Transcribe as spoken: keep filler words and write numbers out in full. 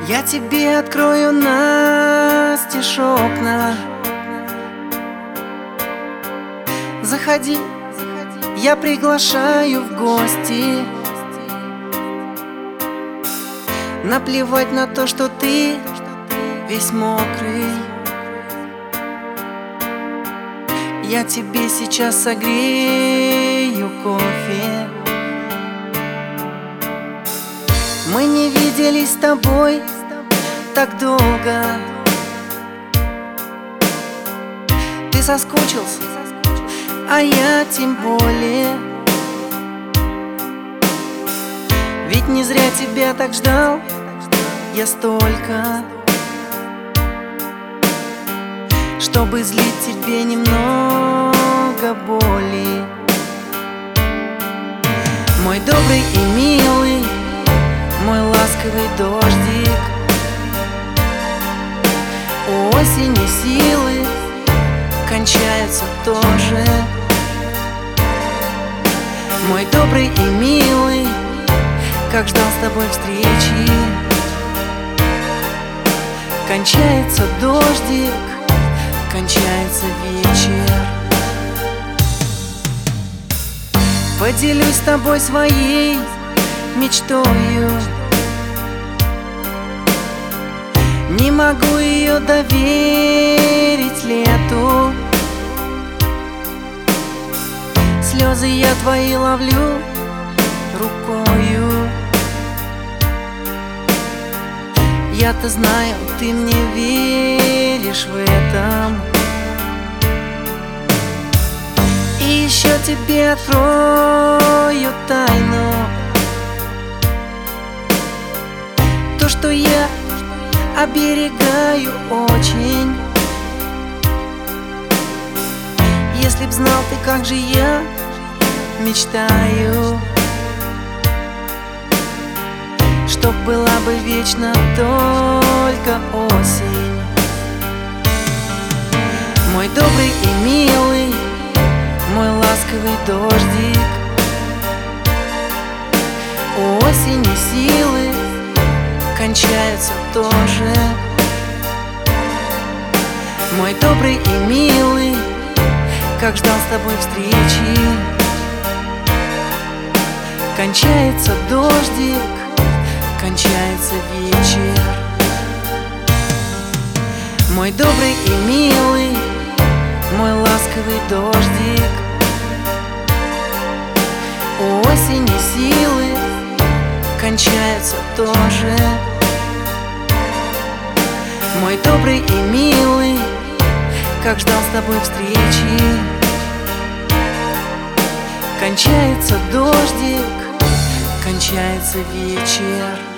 Я тебе открою настежь окна. Заходи, я приглашаю в гости. Наплевать на то, что ты весь мокрый. Я тебе сейчас согрею кофе. Мы не виделись с тобой так долго. Ты соскучился, а я тем более. Ведь не зря тебя так ждал я столько, чтобы злить тебе немного боли. Мой добрый и милый, мой ласковый дождик, у осени силы кончаются тоже. Мой добрый и милый, как ждал с тобой встречи, кончается дождик, кончается вечер. Поделюсь с тобой своей мечтою. Не могу ее доверить лету. Слезы я твои ловлю рукою. Я-то знаю, ты мне веришь в этом. И еще тебе открою тайну. То, что я оберегаю очень. Если б знал ты, как же я мечтаю, чтоб была бы вечно только осень. Мой добрый и милый, мой ласковый дождик, у осени силы кончаются тоже. Мой добрый и милый, как ждал с тобой встречи, кончается дождик, кончается вечер. Мой добрый и милый, мой ласковый дождик, у осени силы кончаются тоже. Мой добрый и милый, как ждал с тобой встречи, кончается дождик, кончается вечер.